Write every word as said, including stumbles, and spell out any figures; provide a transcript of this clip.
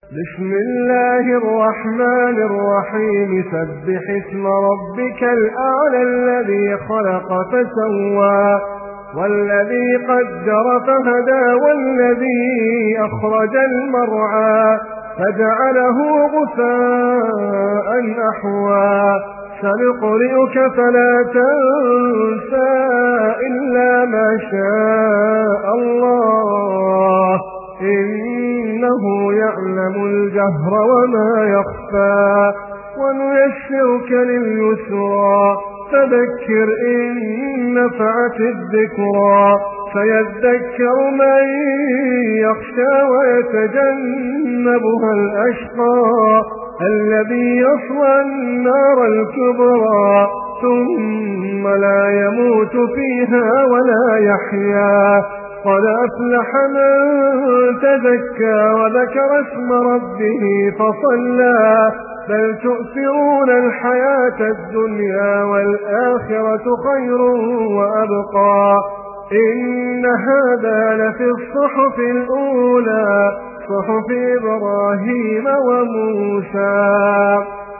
بسم الله الرحمن الرحيم سبح اسم ربك الأعلى الذي خلق فسوى والذي قدر فهدى والذي أخرج المرعى فجعله غثاء أحوى سنقرئك فلا تنسى إلا ما شاء الله إنه يعلم الجهر وما يخفى ونيسرك لليسرى فذكر إن نفعت الذكرى فيذكر من يخشى ويتجنبها الأشقى الذي يصلى النار الكبرى ثم لا يموت فيها ولا يحيا قد أفلح من تزكى وذكر اسم ربه فصلى بل تؤثرون الحياة الدنيا والآخرة خير وأبقى إن هذا لفي الصحف الأولى صحف إبراهيم وموسى.